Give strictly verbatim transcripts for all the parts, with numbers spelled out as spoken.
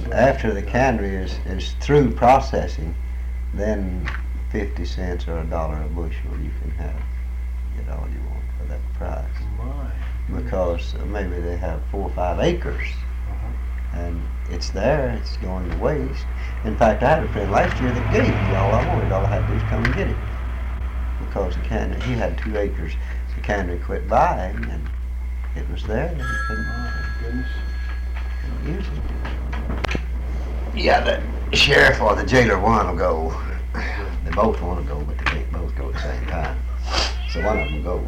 after the cannery is, is through processing, then fifty cents or a dollar a bushel you can have, get all you want for that price. My. Because uh, maybe they have four or five acres, Uh-huh. and it's there, it's going to waste. In fact, I had a friend last year that gave me all I wanted. All I had to do was come and get it. Because the cannery, he had two acres, the cannery quit buying, and it was there, and he couldn't, My goodness. couldn't use it. Yeah, the sheriff or the jailer want to go. They both want to go, but they can't both go at the same time. So one of them go.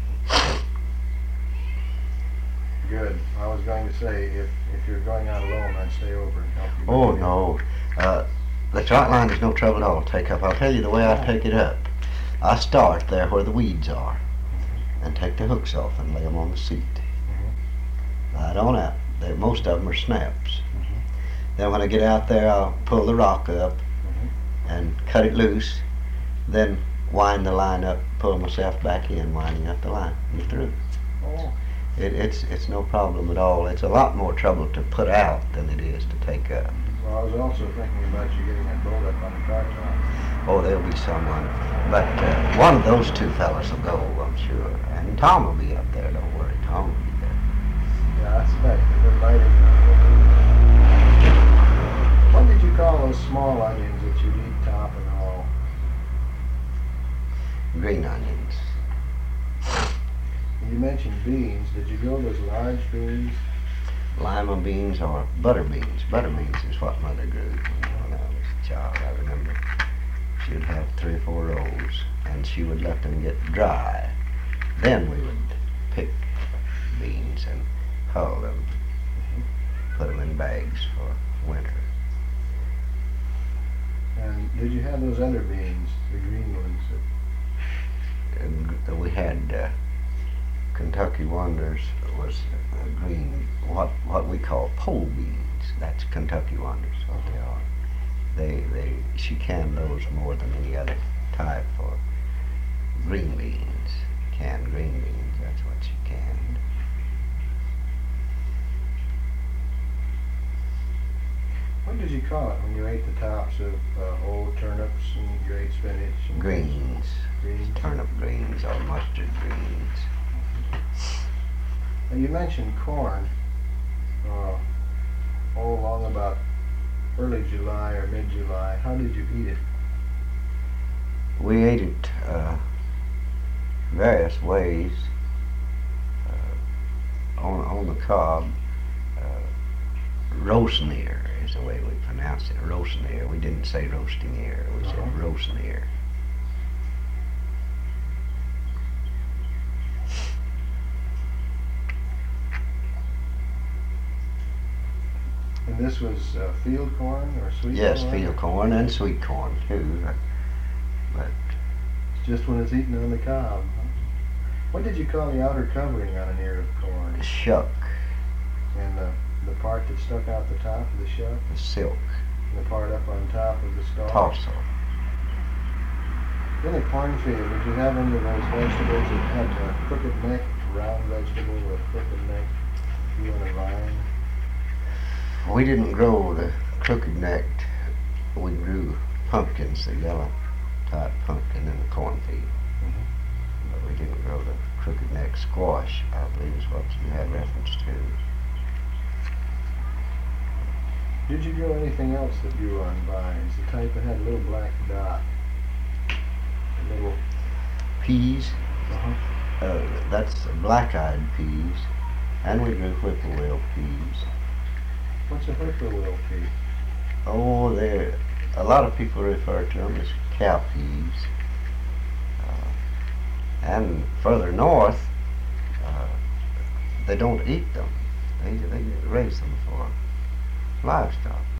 Good. I was going to say, if, if you're going out alone, I'd stay over and help you. Oh, no. Uh, the trot line is no trouble at all to take up. I'll tell you the way I take it up. I start there where the weeds are and take the hooks off and lay them on the seat. Right on out. They, most of them are snaps. Then when I get out there, I'll pull the rock up and cut it loose, then wind the line up, pull myself back in, winding up the line. You're through. Oh. It, it's it's no problem at all. It's a lot more trouble to put out than it is to take up. Well, I was also thinking about you getting that boat up on the car top. Oh, there'll be someone. But uh, one of those two fellas will go, I'm sure. And Tom will be up there, don't worry. Tom will be there. Yeah, I expect a good lighting. What did you call those small onions that you eat top and all? Green onions. You mentioned beans. Did you grow those large beans? Lima beans or butter beans. Butter beans is what Mother grew when I was a child, I remember. She would have three or four rows, and she would let them get dry. Then we would pick beans and hull them, put them in bags for winter. And did you have those other beans, the green ones? That And we had uh, Kentucky Wonders was uh, green, what what we call pole beans. That's Kentucky Wonders, what they are. They they she canned those more than any other type for green beans, canned green beans. That's what she canned. what did you call it when you ate the tops of uh, old turnips and great spinach? And Greens, Greens. turnip greens or mustard greens. Now, you mentioned corn. Uh, all along about early July or mid-July. How did you eat it? We ate it uh, various ways. Uh, on on the cob, uh, roasting ear is the way we pronounce it. Roasting ear. We didn't say roasting ear. We said Uh-huh. roasting ear. And this was uh, field corn or sweet Yes, corn? field corn and sweet corn too. But It's just when it's eaten on the cob. Huh? What did you call the outer covering on an ear of corn? shuck, And the, the part that stuck out the top of the shuck? the silk, And the part up on top of the stalk? tarsal. In a cornfield, did you have any of those vegetables that had a crooked neck, round vegetable with a crooked neck, you on a vine? We didn't grow the crooked necked. We grew pumpkins, the yellow type pumpkin in the cornfield. Mhm. But we didn't grow the crooked neck squash, I believe is what you had reference to. Did you grow anything else that grew on vines? The type that had a little black dot? A little... Peas, Uh-huh. uh, that's black-eyed peas, and we grew whippoorwill peas. What's a whippoorwill pea? Oh, they're, a lot of people refer to them as cow peas. Uh, and further north, uh, they don't eat them. They, they raise them for livestock.